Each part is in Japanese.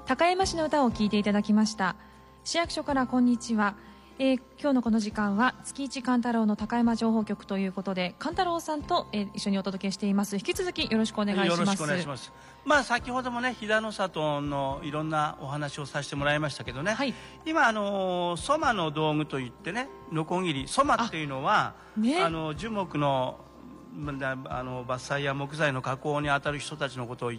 高山市の歌を聴いていただきました。市役所からこんにちは。今日のこの時間は月一貫太郎の高山情報局ということで、貫太郎さんと、一緒にお届けしています。引き続きよろしくお願いします。 よろしくお願いします。まあ先ほどもね、飛騨の里のいろんなお話をさせてもらいましたけどね、はい、今ソマの道具といってね、ノコギリ、ソマっていうのは、ね、樹木の伐採や木材の加工に当たる人たちのことを言って、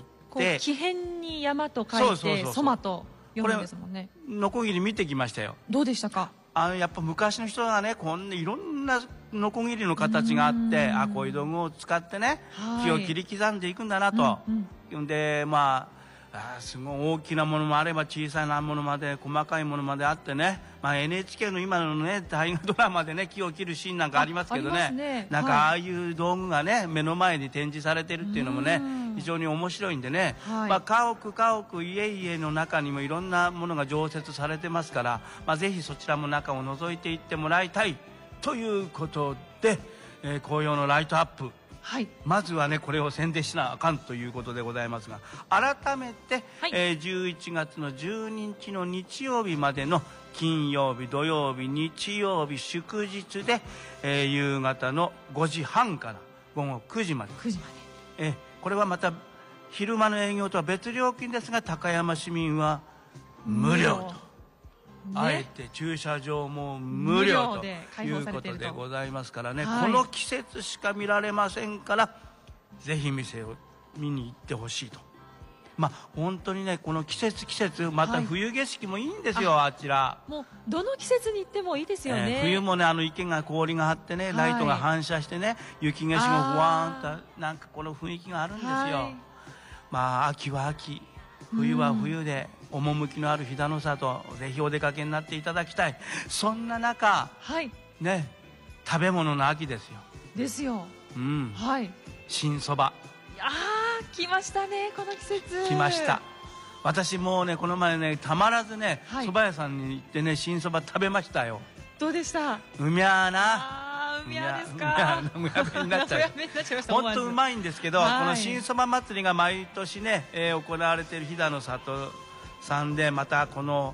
木偏に山と書いてソマと読むんですもんね。 ノコギリ見てきましたよ。 どうでしたか？ やっぱ昔の人がね、こんないろんなノコギリの形があって、こういう道具を使ってね、木を切り刻んでいくんだなと。でまあすごい大きなものもあれば小さなものまで細かいものまであってね、NHK の今のね大河ドラマでね、木を切るシーンなんかありますけどね、なんかああいう道具がね目の前に展示されてるっていうのもね、非常に面白いんでね、家屋家々の中にもいろんなものが常設されてますから、ぜひそちらも中を覗いていってもらいたいということで、紅葉のライトアップ、まずはねこれを宣伝しなあかんということでございますが、改めて、11月の12日の日曜日までの金曜日土曜日日曜日祝日で、夕方の5時半から午後9時まで、これはまた昼間の営業とは別料金ですが、高山市民は無料と。あえて駐車場も無料ということでございますからね、この季節しか見られませんから、ぜひ店を見に行ってほしいと。本当にね、この季節また冬景色もいいんですよ、あちら。 もうどの季節に行ってもいいですよね。 冬もね、池が氷が張ってね、ライトが反射してね、雪景色もふわーんとなんかこの雰囲気があるんですよ。秋は秋、冬は冬で趣のある飛騨の里、ぜひお出かけになっていただきたい。そんな中、ね、食べ物の秋ですよ。 ですよ。 新そば。 来ましたね、この季節。 来ました。私もうね、この前ね、たまらずね、蕎麦屋さんに行ってね、新そば食べましたよ。 どうでした？ うみゃーな。 うみゃですか？ うみゃになっちゃう。本当うまいんですけど、この新そば祭りが毎年ね、行われている飛騨の里さんで、またこの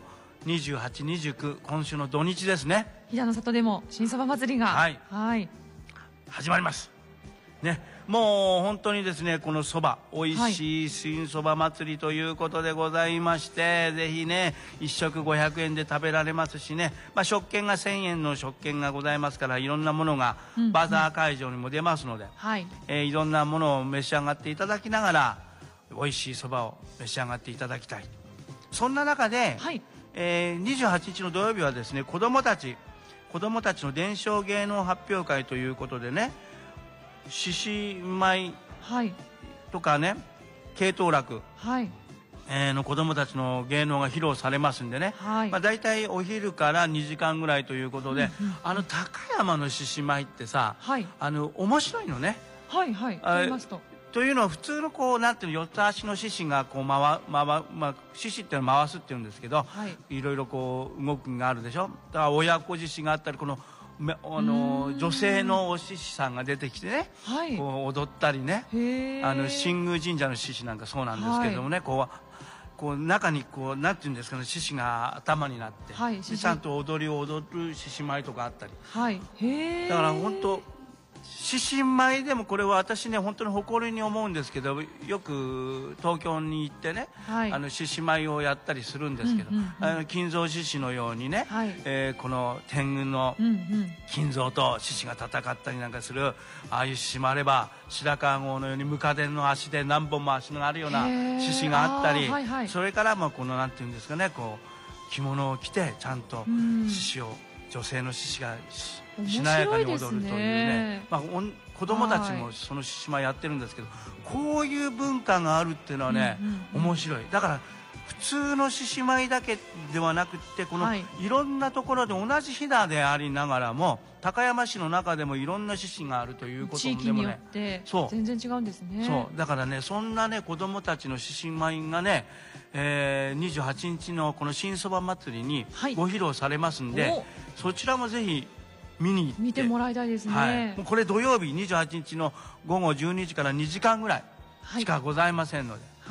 28、29、今週の土日ですね。 飛騨の里でも新そば祭りが始まります。ね、もう本当にですね、このそば、美味しい新そば祭りということでございまして、ぜひね、1食500円で食べられますしね、食券が1000円の食券がございますから、いろんなものがバザー会場にも出ますので、いろんなものを召し上がっていただきながら、美味しいそばを召し上がっていただきたい。そんな中で、28日の土曜日はですね、子どもたちの伝承芸能発表会ということでね、獅子舞とかね、慶東楽の子どもたちの芸能が披露されますんでね、だいたいお昼から2時間ぐらいということで、高山の獅子舞ってさ、面白いのね。というのは、普通のこうなんていうの、四つ足の獅子がこう獅子っていうのは回すっていうんですけど、いろいろこう動きがあるでしょ。だから親子獅子があったり、この女性のお獅子さんが出てきてね、こう踊ったりね、新宮神社の獅子なんかそうなんですけれどもね、こう中にこうなんていうんですかね、獅子が頭になって、ちゃんと踊りを踊る獅子舞とかあったり、だから本当獅子舞でも、これは私ね本当に誇りに思うんですけど、よく東京に行ってね、獅子舞をやったりするんですけど、金蔵獅子のようにね、この天狗の金蔵と獅子が戦ったりなんかする、ああいう獅子もあれば、白川郷のようにムカデの足で何本も足のあるような獅子があったり、それからもこのなんていうんですかね、こう着物を着てちゃんと獅子を、女性の獅子がしなやかに踊るというね、子供たちもその獅子舞やってるんですけど、こういう文化があるっていうのはね、面白い。だから普通の獅子舞だけではなくって、このいろんなところで同じ飛騨でありながらも、高山市の中でもいろんな獅子があるということでもね、 地域によって全然違うんですね。 そうだからね、そんなね子供たちの獅子舞がね、28日のこの新そば祭りにご披露されますんで、そちらもぜひ見てもらいたいですね。 これ土曜日28日の午後12時から2時間ぐらいしかございませんので、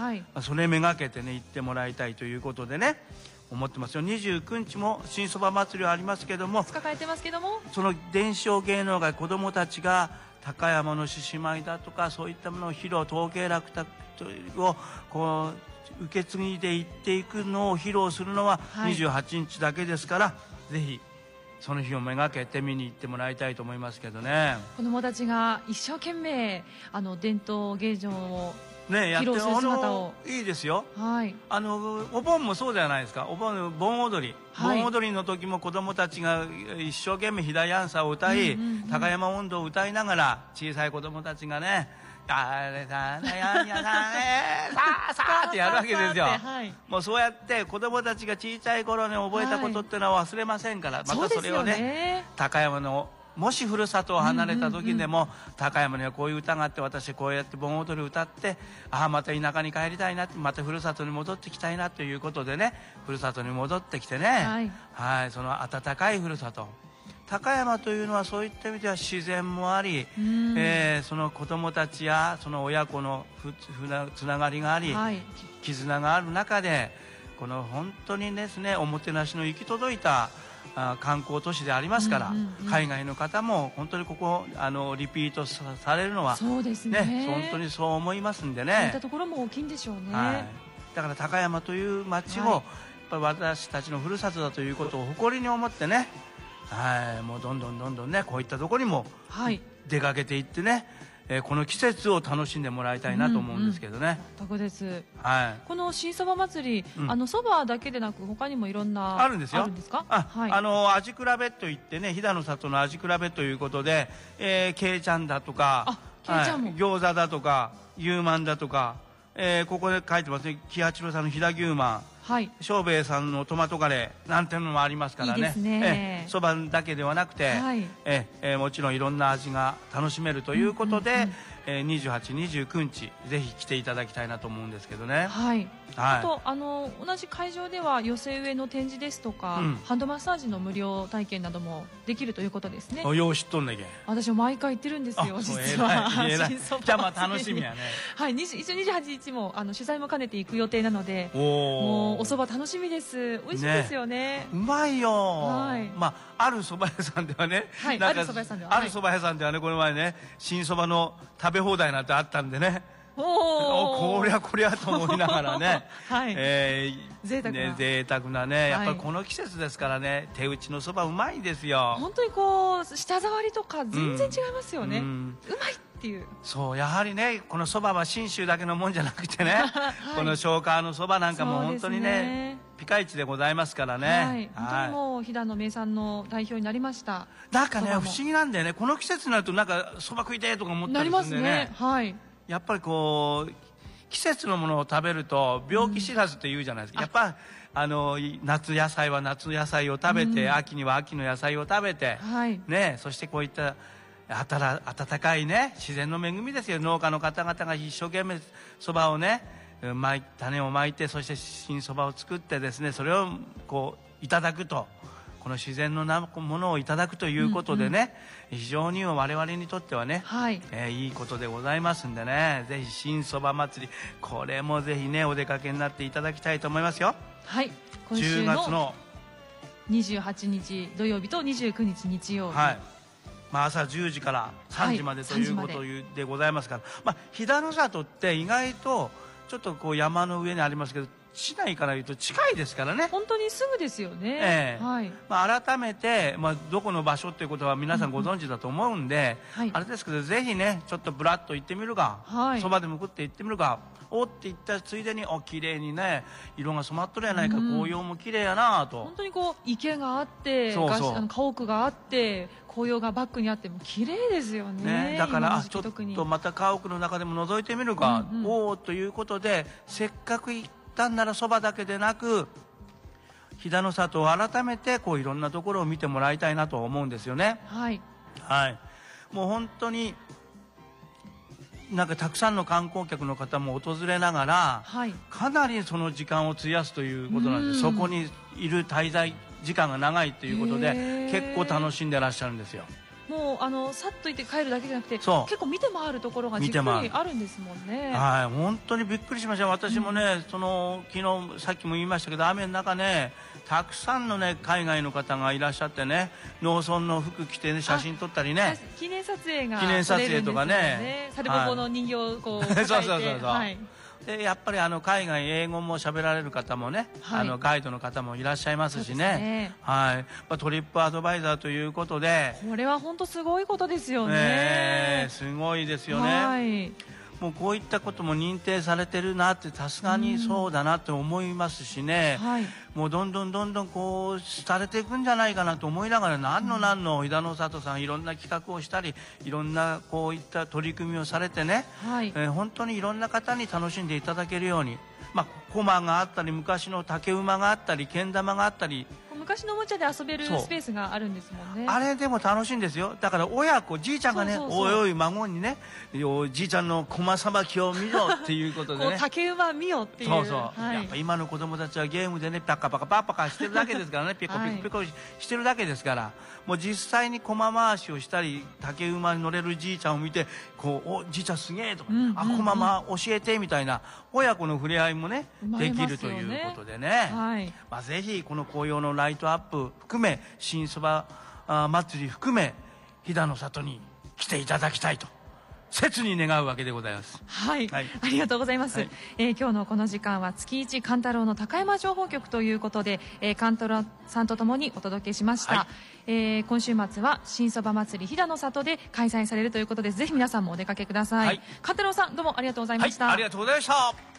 はい、 それめがけてね行ってもらいたいということでね思ってますよ。29日も新そば祭りはありますけども、 2日間やってますけども、 その伝承芸能界子どもたちが高山の獅子舞だとかそういったものを披露、統計楽をこう受け継いでいっていくのを披露するのは28日だけですから、はい、ぜひその日をめがけて見に行ってもらいたいと思いますけどね。 子どもたちが一生懸命伝統芸能をね、 披露する姿をいいですよ、 はい、 お盆もそうじゃないですか。盆踊り、はい、盆踊りの時も子どもたちが一生懸命「ひだやんさ」を歌い、高山音頭を歌いながら小さい子どもたちがね「あれさなやんやさんさあさあ」ってやるわけですよ、はい、もうそうやって子どもたちが小さい頃に覚えたことってのは忘れませんから、またそれをね高山のもしふるさとを離れた時でも、高山にはこういう歌があって、私こうやって盆踊りを歌って、ああまた田舎に帰りたいなって、またふるさとに戻ってきたいなということでね、ふるさとに戻ってきてね、はい、はい、その温かいふるさと、高山というのはそういった意味では自然もあり、その子供たちやその親子のつながりがあり、はい、絆がある中で、この本当にですねおもてなしの行き届いた観光都市でありますから、海外の方も本当にここリピートされるのはそうですね、 本当にそう思いますんでね。 そういったところも大きいんでしょうね、 はい、だから高山という町を、やっぱり私たちのふるさとだということを誇りに思ってね、はい、もうどんどんねこういったところにも出かけていってね、この季節を楽しんでもらいたいなと思うんですけどね。 全くです、 はい、 この新そば祭り、そばだけでなく他にもいろんなあるんですよ。 あるんですか？ 味比べといってね、飛騨の里の味比べということで、けいちゃんだとか、餃子だとか牛まんだとか、ここで書いてますね、喜八郎さんの飛騨牛まん、はい、正兵衛さんのトマトカレーなんていうのもありますからね。そばだけではなくて、はい、もちろんいろんな味が楽しめるということで、28、29日ぜひ来ていただきたいなと思うんですけどね。 はい、あと同じ会場では寄せ植えの展示ですとか、ハンドマッサージの無料体験などもできるということですね。 よう知っとんねんけん。 私も毎回行ってるんですよ、実は。 じゃあまあ楽しみやね。 はい、一応28日も取材も兼ねて行く予定なので、もうお蕎麦楽しみです。美味しいですよね。 うまいよ。まあある蕎麦屋さんではね、 ある蕎麦屋さんではね、この前ね新蕎麦の食べ放題なんてあったんでね、こりゃと思いながらね、はい、贅沢なね、やっぱりこの季節ですからね、手打ちのそばうまいですよ。 本当にこう舌触りとか全然違いますよね、うまいっていう。 そう、やはりねこのそばは信州だけのもんじゃなくてね、この庄川のそばなんかも本当にねピカイチでございますからね。 本当にもう飛騨の名産の代表になりました。 なんかね不思議なんだよね、この季節になるとなんかそば食いてとか思ったりするんでね。なりますね。はい、やっぱりこう季節のものを食べると病気知らずって言うじゃないですか。やっぱ夏野菜は夏野菜を食べて、秋には秋の野菜を食べて、ね、そしてこういった温かいね自然の恵みですよ。農家の方々が一生懸命そばをね種をまいて、そして新そばを作ってですね、それをこういただくと、この自然のものをいただくということでね、非常に我々にとってはね、いいことでございますんでね、ぜひ新そば祭り、これもぜひねお出かけになっていただきたいと思いますよ。 はい、今週の10月の28日土曜日と29日日曜日、はい、 朝10時から3時までということでございますから、飛騨の里って意外とちょっとこう山の上にありますけど、市内から言うと近いですからね。 本当にすぐですよね。 改めて、どこの場所っていうことは皆さんご存知だと思うんで、あれですけど、ぜひねちょっとブラッと行ってみるか、そばでも食って行ってみるか、おって言ったついでに綺麗にね色が染まっとるやないか、紅葉も綺麗やなと。本当にこう池があって、家屋があって、紅葉がバックにあっても綺麗ですよね。 だからちょっとまた家屋の中でも覗いてみるか、おおということで、せっかく行ったんならそばだけでなく飛騨の里を改めてこういろんなところを見てもらいたいなと思うんですよね。はい、もう本当になんかたくさんの観光客の方も訪れながら、かなりその時間を費やすということなんです。そこにいる滞在時間が長いということで結構楽しんでらっしゃるんですよ。 もうさっと行って帰るだけじゃなくて結そう構見て回るところがじっくりあるんですもんね。 はい、本当にびっくりしました。私もね、昨日さっきも言いましたけど、雨の中ね、たくさんのね海外の方がいらっしゃってね、農村の服着てね写真撮ったりね、 記念撮影が記念撮影とかね、 サルボボの人形をこう抱えてそうそうそうそう、 はい、 でやっぱり海外英語も喋られる方もね、 はい、 ガイドの方もいらっしゃいますしね、 ね、 はい、トリップアドバイザーということで、 これは本当すごいことですよね。 すごいですよね。はい、もうこういったことも認定されてるなって、さすがにそうだなって思いますしね、はい、もうどんどんこうされていくんじゃないかなと思いながら、何の飛騨の里さんいろんな企画をしたり、いろんなこういった取り組みをされてね、はい、本当にいろんな方に楽しんでいただけるように、駒があったり昔の竹馬があったりけん玉があったり、 昔のおもちゃで遊べるスペースがあるんですもんね。 あれでも楽しいんですよ。だから親子、じいちゃんがね、おいおい孫にね、おじいちゃんの駒さばきを見ろっていうことでね、 竹馬見よっていう、 そうそう、はい、やっぱ今の子供たちはゲームでねパカパカパカパカしてるだけですからねピコピコピコしてるだけですから、もう実際に駒回しをしたり竹馬に乗れるじいちゃんを見て、こうおじいちゃんすげえとか、駒教えてみたいな親子の触れ合いもねできるということでね、はい、ぜひこの紅葉のライトアップ含め新そば祭り含め飛騨の里に来ていただきたいと切に願うわけでございます。 はい、はい、ありがとうございます。はい、今日のこの時間は月一勘太郎の高山情報局ということで、勘太郎さんとともにお届けしました。はい、今週末は新そば祭り飛騨の里で開催されるということで、ぜひ皆さんもお出かけください。はい、勘太郎さんどうもありがとうございました。 はい、ありがとうございました。